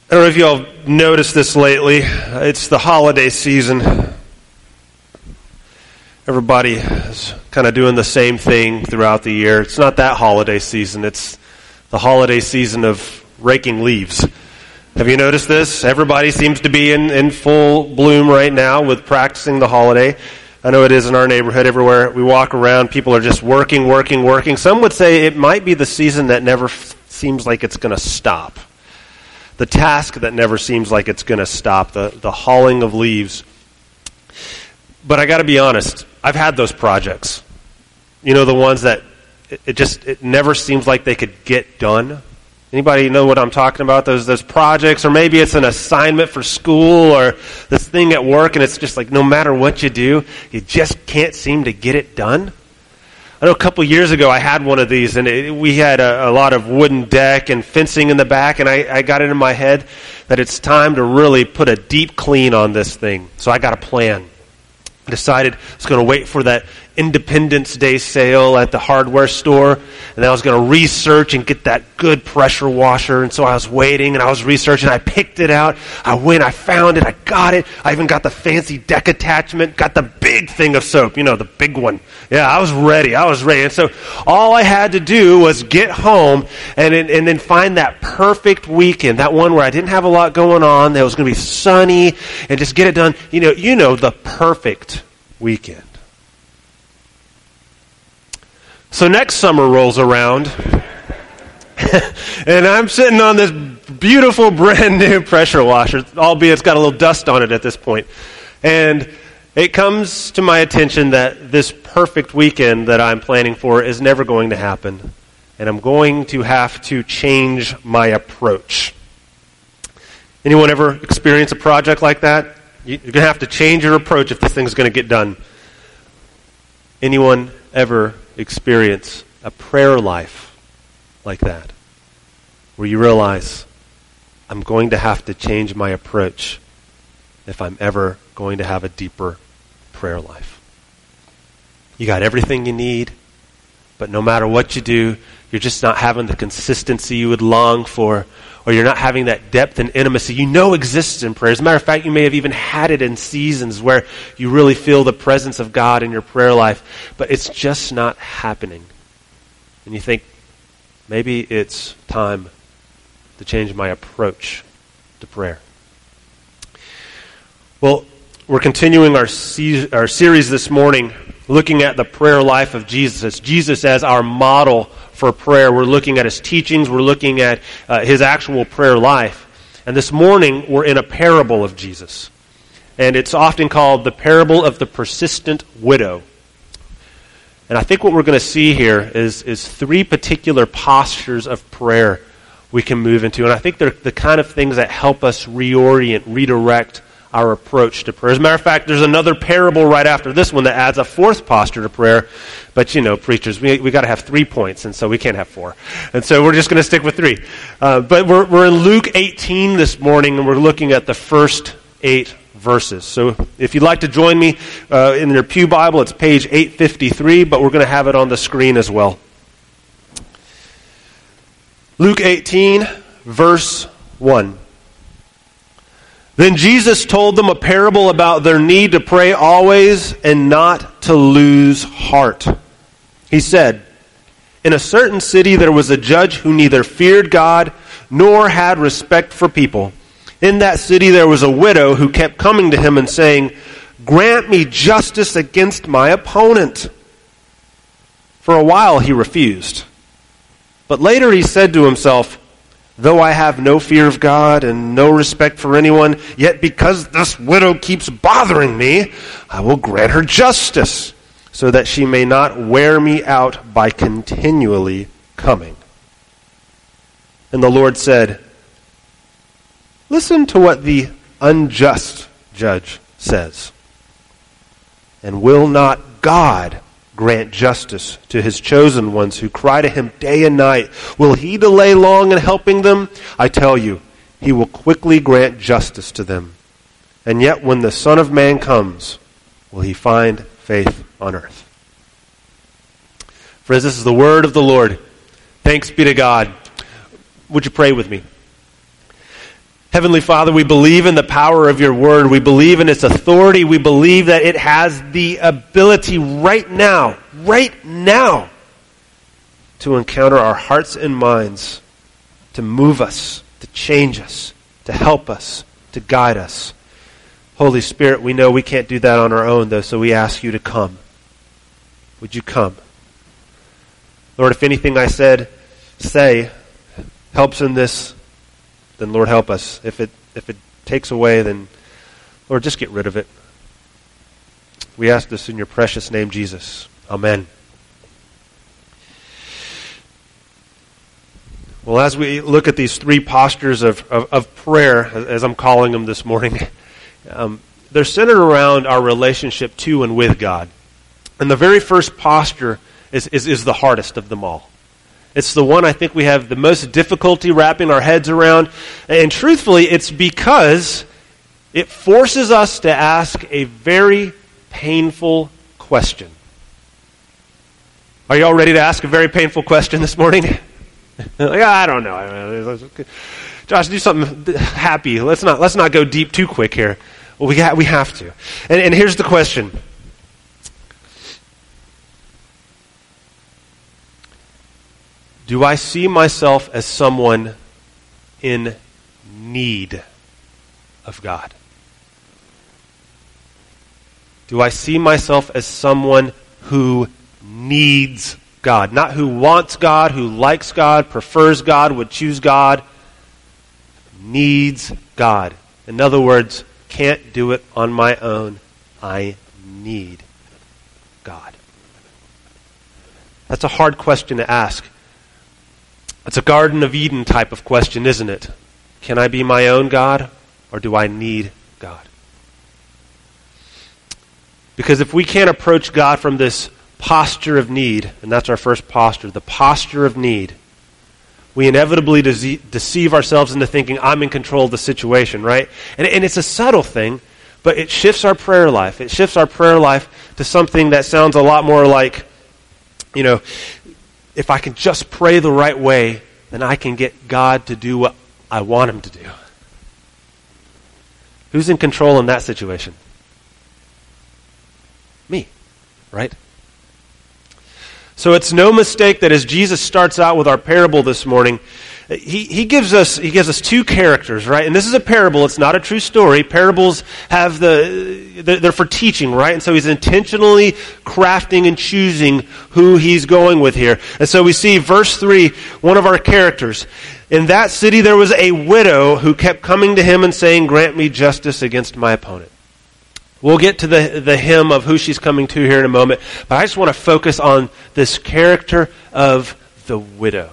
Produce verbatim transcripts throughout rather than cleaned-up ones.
I don't know if you all noticed this lately. It's the holiday season. Everybody is kind of doing the same thing throughout the year. It's not that holiday season. It's the holiday season of raking leaves. Have you noticed this? Everybody seems to be in, in full bloom right now with practicing the holiday. I know it is in our neighborhood. Everywhere we walk around, people are just working, working, working. Some would say it might be the season that never f- seems like it's going to stop. The task that never seems like it's going to stop, the, the hauling of leaves. But I got to be honest, I've had those projects. You know, the ones that it, it just it never seems like they could get done. Anybody know what I'm talking about? Those those projects, or maybe it's an assignment for school or this thing at work, and it's just like no matter what you do, you just can't seem to get it done. I know a couple years ago I had one of these, and it, we had a, a lot of wooden deck and fencing in the back, and I, I got it in my head that it's time to really put a deep clean on this thing. So I got a plan. I decided I was going to wait for that Independence Day sale at the hardware store, and then I was going to research and get that good pressure washer. And so I was waiting, and I was researching. I picked it out. I went, I found it, I got it. I even got the fancy deck attachment, got the big thing of soap, you know, the big one. Yeah, I was ready. I was ready. And so all I had to do was get home and, and then find that perfect weekend, that one where I didn't have a lot going on, that was going to be sunny, and just get it done. You know, you know, the perfect weekend. So next summer rolls around, and I'm sitting on this beautiful brand new pressure washer, albeit it's got a little dust on it at this point. And it comes to my attention that this perfect weekend that I'm planning for is never going to happen, and I'm going to have to change my approach. Anyone ever experience a project like that? You're going to have to change your approach if this thing's going to get done. Anyone ever experience a prayer life like that, where you realize, I'm going to have to change my approach if I'm ever going to have a deeper prayer life? You got everything you need, but no matter what you do, you're just not having the consistency you would long for, or you're not having that depth and intimacy you know exists in prayer. As a matter of fact, you may have even had it in seasons where you really feel the presence of God in your prayer life, but it's just not happening. And you think, maybe it's time to change my approach to prayer. Well, we're continuing our se- our series this morning, looking at the prayer life of Jesus. Jesus as our model for prayer. We're looking at his teachings. We're looking at uh, his actual prayer life. And this morning, we're in a parable of Jesus. And it's often called the parable of the persistent widow. And I think what we're going to see here is, is three particular postures of prayer we can move into. And I think they're the kind of things that help us reorient, redirect our approach to prayer. As a matter of fact, there's another parable right after this one that adds a fourth posture to prayer. But, you know, preachers, we we got to have three points, and so we can't have four. And so we're just going to stick with three. Uh, but we're we're in Luke eighteen this morning, and we're looking at the first eight verses. So if you'd like to join me uh, in your pew Bible, it's page eight fifty-three, but we're going to have it on the screen as well. Luke eighteen, verse one. Then Jesus told them a parable about their need to pray always and not to lose heart. He said, in a certain city there was a judge who neither feared God nor had respect for people. In that city there was a widow who kept coming to him and saying, grant me justice against my opponent. For a while he refused. But later he said to himself, though I have no fear of God and no respect for anyone, yet because this widow keeps bothering me, I will grant her justice, so that she may not wear me out by continually coming. And the Lord said, listen to what the unjust judge says. And will not God grant justice to his chosen ones who cry to him day and night? Will he delay long in helping them? I tell you, he will quickly grant justice to them. And yet when the Son of Man comes, will he find faith on earth? Friends, this is the word of the Lord. Thanks be to God. Would you pray with me? Heavenly Father, we believe in the power of your word. We believe in its authority. We believe that it has the ability right now, right now, to encounter our hearts and minds, to move us, to change us, to help us, to guide us. Holy Spirit, we know we can't do that on our own, though, so we ask you to come. Would you come? Lord, if anything I said, say, helps in this, then Lord, help us. If it if it takes away, then Lord, just get rid of it. We ask this in your precious name, Jesus. Amen. Well, as we look at these three postures of, of, of prayer, as I'm calling them this morning, um, they're centered around our relationship to and with God. And the very first posture is, is, is the hardest of them all. It's the one I think we have the most difficulty wrapping our heads around. And truthfully, it's because it forces us to ask a very painful question. Are you all ready to ask a very painful question this morning? Like, I don't know. Josh, do something happy. Let's not let's not go deep too quick here. Well, we got, we have to. And, and here's the question. Do I see myself as someone in need of God? Do I see myself as someone who needs God? Not who wants God, who likes God, prefers God, would choose God. Needs God. In other words, can't do it on my own. I need God. That's a hard question to ask. It's a Garden of Eden type of question, isn't it? Can I be my own God, or do I need God? Because if we can't approach God from this posture of need, and that's our first posture, the posture of need, we inevitably dece- deceive ourselves into thinking, I'm in control of the situation, right? And, and it's a subtle thing, but it shifts our prayer life. It shifts our prayer life to something that sounds a lot more like, you know, if I can just pray the right way, then I can get God to do what I want him to do. Who's in control in that situation? Me, right? So it's no mistake that as Jesus starts out with our parable this morning, he, he gives us he gives us two characters, right? And this is a parable, it's not a true story. Parables have the they're, they're for teaching, right? And so he's intentionally crafting and choosing who he's going with here. And so we see verse three, one of our characters. In that city there was a widow who kept coming to him and saying, "Grant me justice against my opponent." We'll get to the, the hymn of who she's coming to here in a moment, but I just want to focus on this character of the widow.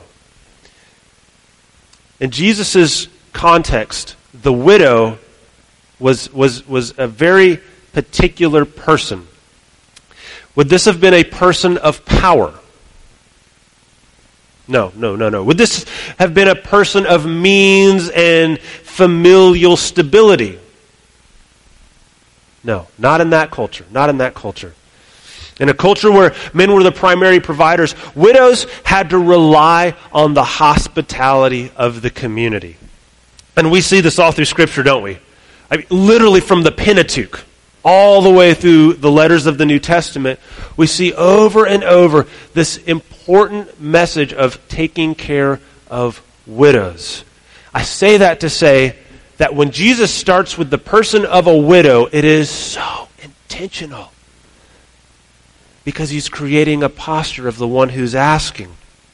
In Jesus' context, the widow was, was, was a very particular person. Would this have been a person of power? No, no, no, no. Would this have been a person of means and familial stability? No, not in that culture. Not in that culture. In a culture where men were the primary providers, widows had to rely on the hospitality of the community. And we see this all through Scripture, don't we? I mean, literally from the Pentateuch all the way through the letters of the New Testament, we see over and over this important message of taking care of widows. I say that to say that when Jesus starts with the person of a widow, it is so intentional. Because he's creating a posture of the one who's asking.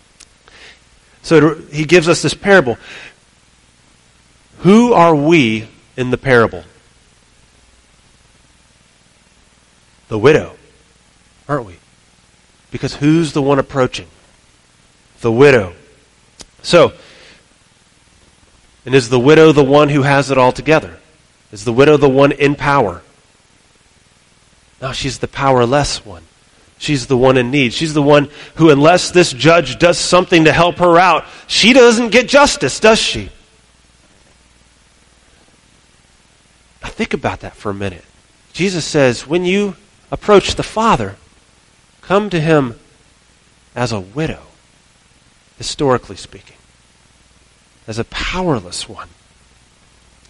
So he gives us this parable. Who are we in the parable? The widow, aren't we? Because who's the one approaching? The widow. So, and is the widow the one who has it all together? Is the widow the one in power? No, she's the powerless one. She's the one in need. She's the one who, unless this judge does something to help her out, she doesn't get justice, does she? Now think about that for a minute. Jesus says, when you approach the Father, come to him as a widow, historically speaking, as a powerless one.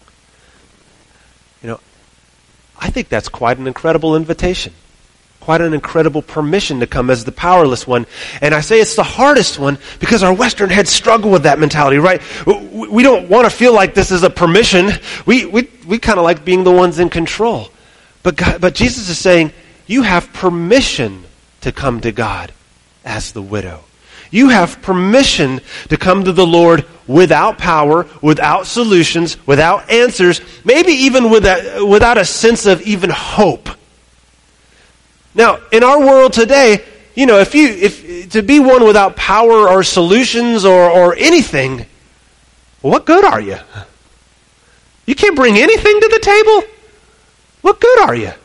You know, I think that's quite an incredible invitation. Quite an incredible permission to come as the powerless one. And I say it's the hardest one because our Western heads struggle with that mentality, right? We don't want to feel like this is a permission. We we we kind of like being the ones in control. But God, but Jesus is saying, you have permission to come to God as the widow. You have permission to come to the Lord without power, without solutions, without answers, maybe even without, without a sense of even hope. Now, in our world today, you know, if you if to be one without power or solutions or, or anything, what good are you? You can't bring anything to the table? What good are you?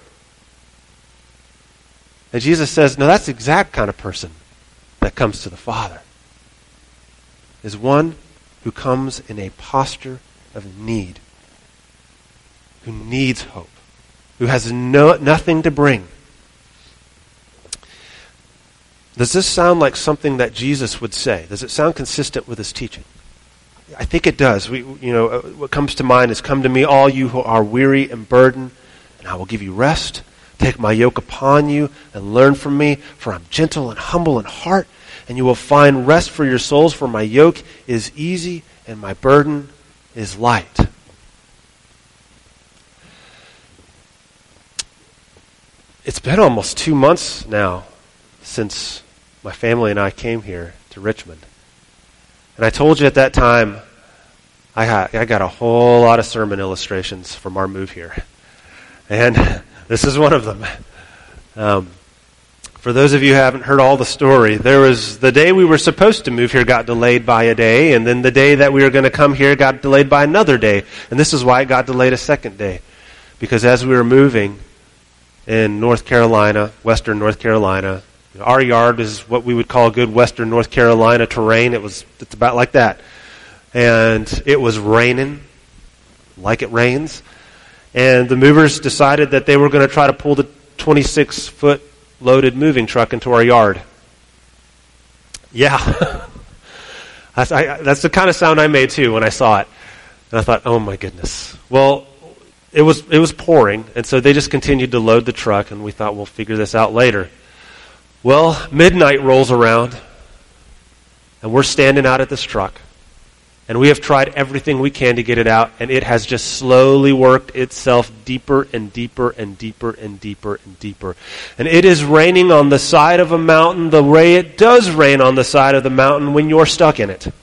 And Jesus says, no, that's the exact kind of person that comes to the Father. Is one who comes in a posture of need, who needs hope, who has no, nothing to bring. Does this sound like something that Jesus would say? Does it sound consistent with his teaching? I think it does. We, you know, what comes to mind is, come to me, all you who are weary and burdened, and I will give you rest. Take my yoke upon you and learn from me, for I'm gentle and humble in heart, and you will find rest for your souls, for my yoke is easy and my burden is light. It's been almost two months now since my family and I came here to Richmond. And I told you at that time, I, ha- I got a whole lot of sermon illustrations from our move here. And this is one of them. Um, for those of you who haven't heard all the story, there was the day we were supposed to move here got delayed by a day, and then the day that we were going to come here got delayed by another day. And this is why it got delayed a second day. Because as we were moving in North Carolina, western North Carolina, our yard is what we would call good western North Carolina terrain. It was, it's about like that. And it was raining, like it rains. And the movers decided that they were going to try to pull the twenty-six foot loaded moving truck into our yard. Yeah. that's, I, that's the kind of sound I made too when I saw it. And I thought, oh my goodness. Well, it was, it was pouring. And so they just continued to load the truck, and we thought we'll figure this out later. Well, midnight rolls around, and we're standing out at this truck, and we have tried everything we can to get it out, and it has just slowly worked itself deeper and deeper and deeper and deeper and deeper. And it is raining on the side of a mountain the way it does rain on the side of the mountain when you're stuck in it.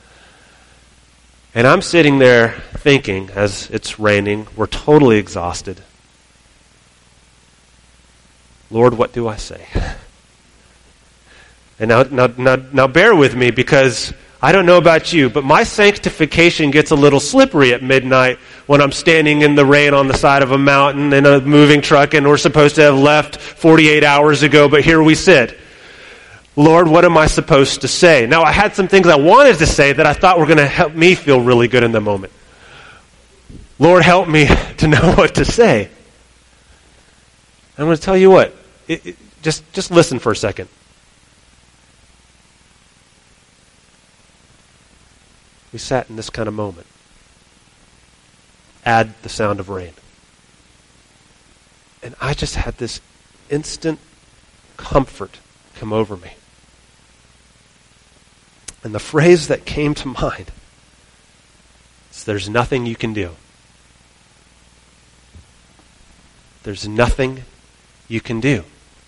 And I'm sitting there thinking, as it's raining, we're totally exhausted. Lord, what do I say? And now, now, now, now bear with me, because I don't know about you, but my sanctification gets a little slippery at midnight when I'm standing in the rain on the side of a mountain in a moving truck, and we're supposed to have left forty-eight hours ago, but here we sit. Lord, what am I supposed to say? Now, I had some things I wanted to say that I thought were going to help me feel really good in the moment. Lord, help me to know what to say. I'm going to tell you what. It, it, just, just listen for a second. We sat in this kind of moment. Add the sound of rain. And I just had this instant comfort come over me. And the phrase that came to mind is, there's nothing you can do. There's nothing you can do.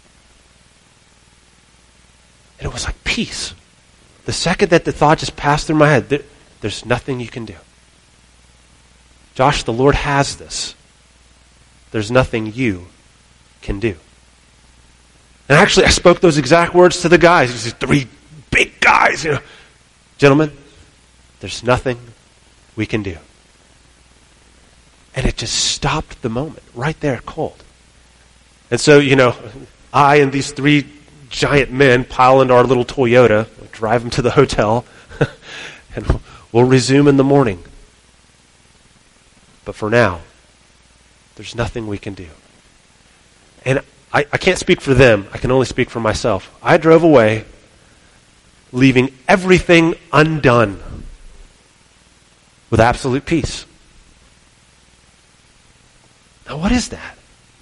And it was like peace. The second that the thought just passed through my head, there, there's nothing you can do. Josh, the Lord has this. There's nothing you can do. And actually, I spoke those exact words to the guys. These three big guys, you know. Gentlemen, there's nothing we can do. And it just stopped the moment right there, cold. And so, you know, I and these three giant men pile into our little Toyota, we'll drive them to the hotel, and we'll resume in the morning. But for now, there's nothing we can do. And I, I can't speak for them. I can only speak for myself. I drove away, leaving everything undone with absolute peace. Now, what is that?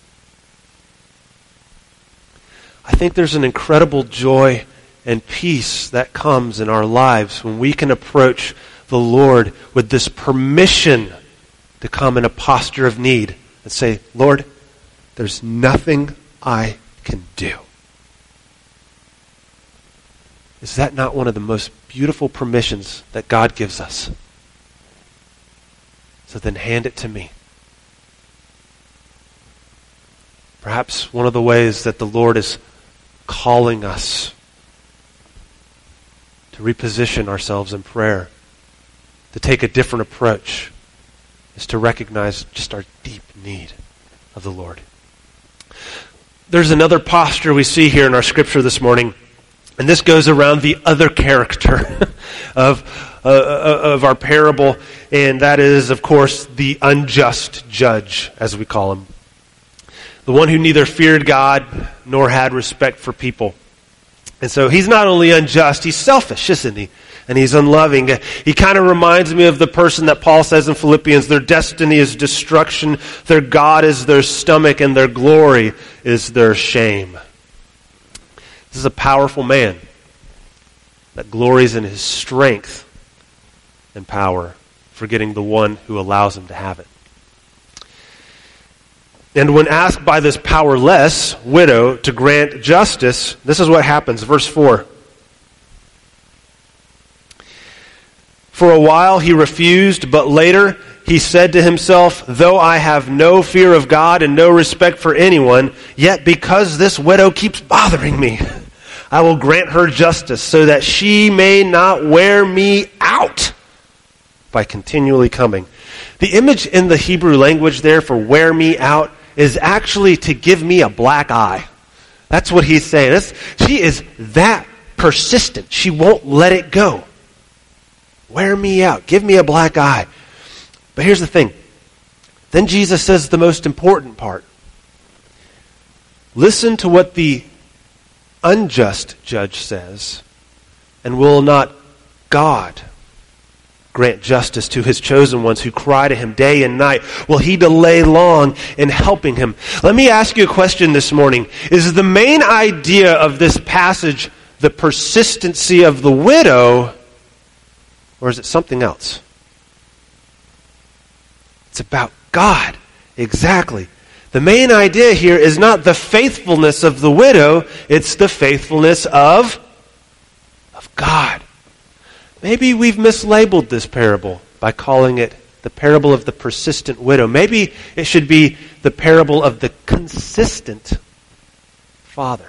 I think there's an incredible joy and peace that comes in our lives when we can approach the Lord with this permission to come in a posture of need and say, Lord, there's nothing I can do. Is that not one of the most beautiful permissions that God gives us? So then hand it to me. Perhaps one of the ways that the Lord is calling us to reposition ourselves in prayer, to take a different approach, is to recognize just our deep need of the Lord. There's another posture we see here in our scripture this morning, and this goes around the other character of, uh, of our parable, and that is, of course, the unjust judge, as we call him. The one who neither feared God nor had respect for people. And so he's not only unjust, he's selfish, isn't he? And he's unloving. He kind of reminds me of the person that Paul says in Philippians, their destiny is destruction, their God is their stomach, and their glory is their shame. This is a powerful man that glories in his strength and power, forgetting the one who allows him to have it. And when asked by this powerless widow to grant justice, this is what happens. Verse four. For a while he refused, but later he said to himself, though I have no fear of God and no respect for anyone, yet because this widow keeps bothering me, I will grant her justice so that she may not wear me out by continually coming. The image in the Hebrew language there for wear me out is actually to give me a black eye. That's what he's saying. That's, she is that persistent. She won't let it go. Wear me out. Give me a black eye. But here's the thing. Then Jesus says the most important part. Listen to what the unjust judge says, and will not God grant justice to his chosen ones who cry to him day and night? Will he delay long in helping him? Let me ask you a question this morning. Is the main idea of this passage the persistency of the widow, or is it something else? It's about God. Exactly. The main idea here is not the faithfulness of the widow, it's the faithfulness of, of God. Maybe we've mislabeled this parable by calling it the parable of the persistent widow. Maybe it should be the parable of the consistent father.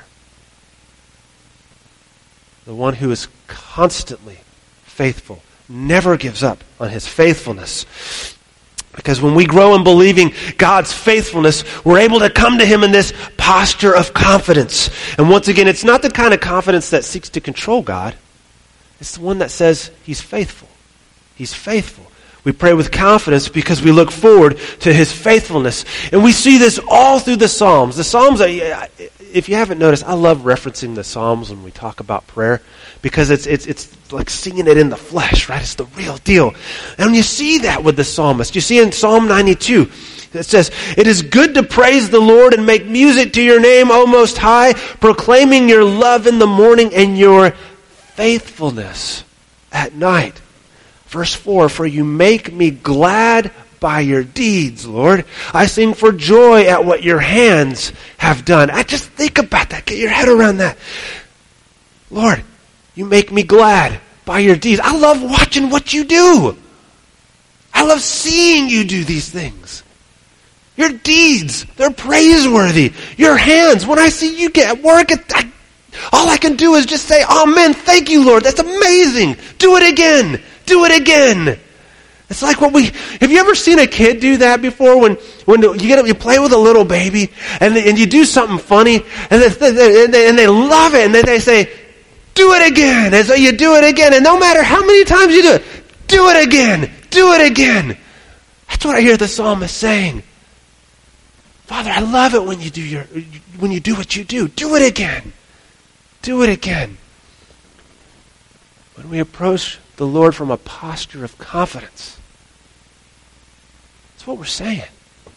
The one who is constantly faithful, never gives up on his faithfulness. Because when we grow in believing God's faithfulness, we're able to come to him in this posture of confidence. And once again, it's not the kind of confidence that seeks to control God. It's the one that says he's faithful. He's faithful. We pray with confidence because we look forward to his faithfulness. And we see this all through the Psalms. The Psalms, if you haven't noticed, I love referencing the Psalms when we talk about prayer because it's it's it's like seeing it in the flesh, right? It's the real deal. And you see that with the psalmist. You see in Psalm ninety-two, it says, it is good to praise the Lord and make music to your name, O Most High, proclaiming your love in the morning and your faithfulness at night. Verse four, for you make me glad by your deeds, Lord. I sing for joy at what your hands have done. I just think about that. Get your head around that. Lord, you make me glad by your deeds. I love watching what you do. I love seeing you do these things. Your deeds, they're praiseworthy. Your hands, when I see you get at work, it, I, all I can do is just say, amen, thank you, Lord. That's amazing. Do it again. Do it again. It's like what we, have you ever seen a kid do that before? When when you get up, you play with a little baby, and and you do something funny, and they, and they, and they love it, and then they say, do it again. And so you do it again, and no matter how many times you do it, do it again. Do it again. That's what I hear the psalmist saying. Father, I love it when you do your when you do what you do. Do it again. Do it again. When we approach the Lord from a posture of confidence, that's what we're saying. God, I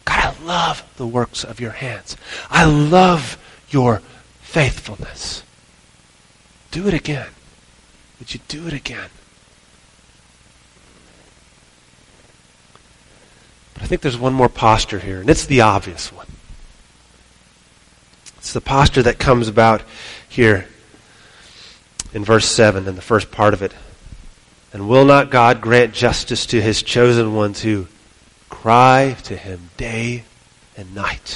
love the works of your hands. I love your faithfulness. Do it again. Would you do it again? But I think there's one more posture here, and it's the obvious one. It's the posture that comes about here in verse seven, in the first part of it. And will not God grant justice to his chosen ones who cry to him day and night?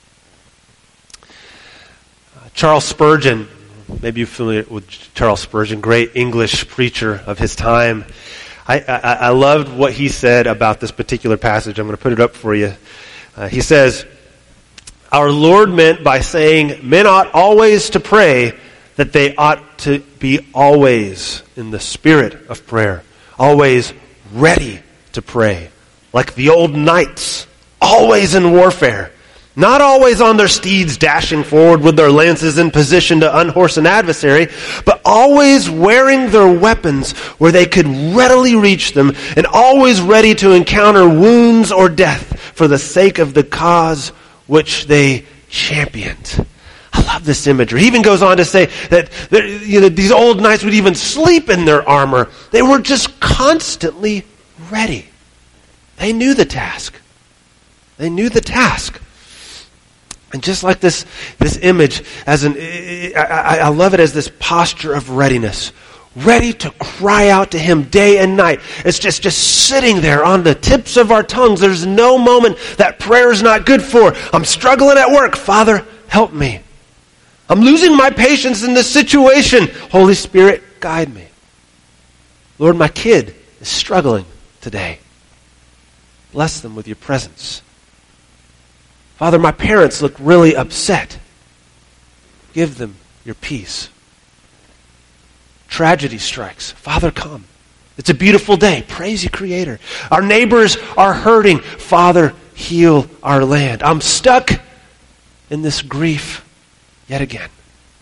Uh, Charles Spurgeon, maybe you're familiar with Charles Spurgeon, great English preacher of his time. I, I, I loved what he said about this particular passage. I'm going to put it up for you. Uh, he says, our Lord meant by saying men ought always to pray that they ought to be always in the spirit of prayer, always ready to pray, like the old knights, always in warfare, not always on their steeds dashing forward with their lances in position to unhorse an adversary, but always wearing their weapons where they could readily reach them, and always ready to encounter wounds or death for the sake of the cause which they championed. I love this imagery. He even goes on to say that, that you know, these old knights would even sleep in their armor. They were just constantly ready. They knew the task. They knew the task. And just like this, this image, as an, I, I love it as this posture of readiness. Ready to cry out to him day and night. It's just, just sitting there on the tips of our tongues. There's no moment that prayer is not good for. I'm struggling at work. Father, help me. I'm losing my patience in this situation. Holy Spirit, guide me. Lord, my kid is struggling today. Bless them with your presence. Father, my parents look really upset. Give them your peace. Tragedy strikes. Father, come. It's a beautiful day. Praise you, Creator. Our neighbors are hurting. Father, heal our land. I'm stuck in this grief yet again.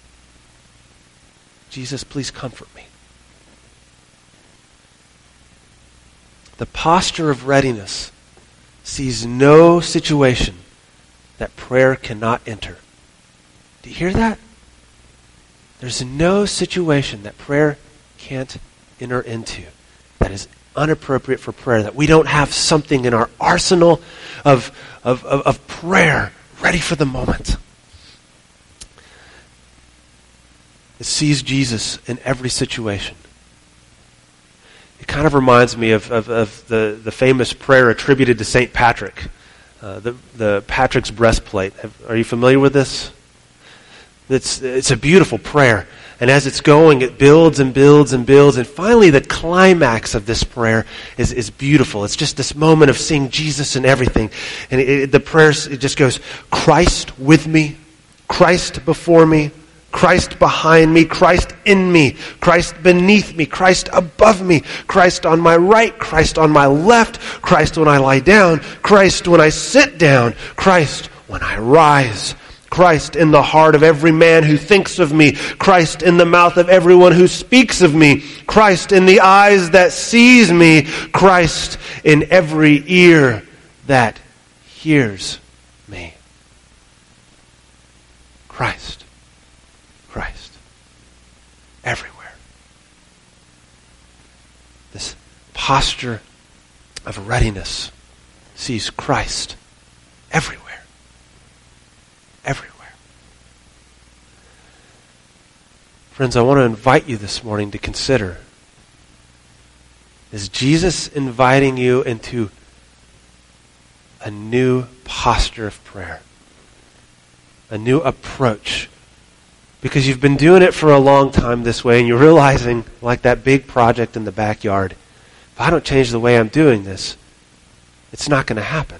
Jesus, please comfort me. The posture of readiness sees no situation that prayer cannot enter. Do you hear that? There's no situation that prayer can't enter into that is inappropriate for prayer, that we don't have something in our arsenal of, of, of, of prayer ready for the moment. It sees Jesus in every situation. It kind of reminds me of, of, of the, the famous prayer attributed to Saint Patrick, uh, the, the Patrick's breastplate. Have, are you familiar with this? It's, it's a beautiful prayer. And as it's going, it builds and builds and builds. And finally, the climax of this prayer is, is beautiful. It's just this moment of seeing Jesus in everything. And it, it, the prayer, it just goes, Christ with me, Christ before me, Christ behind me, Christ in me, Christ beneath me, Christ above me, Christ on my right, Christ on my left, Christ when I lie down, Christ when I sit down, Christ when I rise, Christ in the heart of every man who thinks of me, Christ in the mouth of everyone who speaks of me, Christ in the eyes that sees me, Christ in every ear that hears me. Christ. Christ. Everywhere. This posture of readiness sees Christ everywhere. Everywhere. Friends, I want to invite you this morning to consider, is Jesus inviting you into a new posture of prayer? A new approach? Because you've been doing it for a long time this way, and you're realizing, like that big project in the backyard, if I don't change the way I'm doing this, it's not going to happen.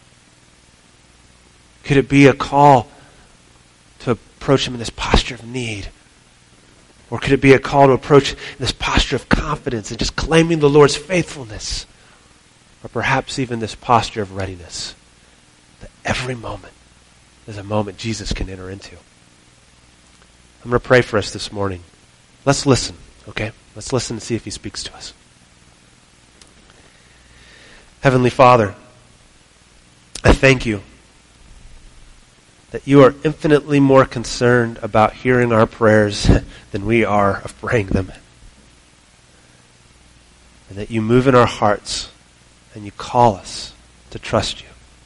Could it be a call to approach him in this posture of need? Or could it be a call to approach in this posture of confidence and just claiming the Lord's faithfulness? Or perhaps even this posture of readiness, that every moment is a moment Jesus can enter into. I'm going to pray for us this morning. Let's listen, okay? Let's listen and see if he speaks to us. Heavenly Father, I thank you that you are infinitely more concerned about hearing our prayers than we are of praying them. And that you move in our hearts and you call us to trust you.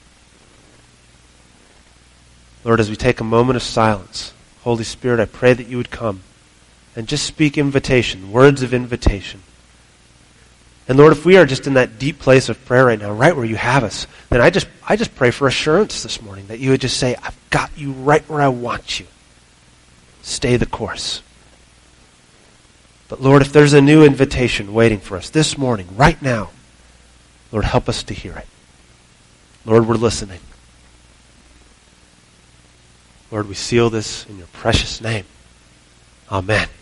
Lord, as we take a moment of silence, Holy Spirit, I pray that you would come and just speak invitation, words of invitation. And Lord, if we are just in that deep place of prayer right now, right where you have us, then I just I just pray for assurance this morning that you would just say, I've got you right where I want you. Stay the course. But Lord, if there's a new invitation waiting for us this morning, right now, Lord, help us to hear it. Lord, we're listening. Lord, we seal this in your precious name. Amen.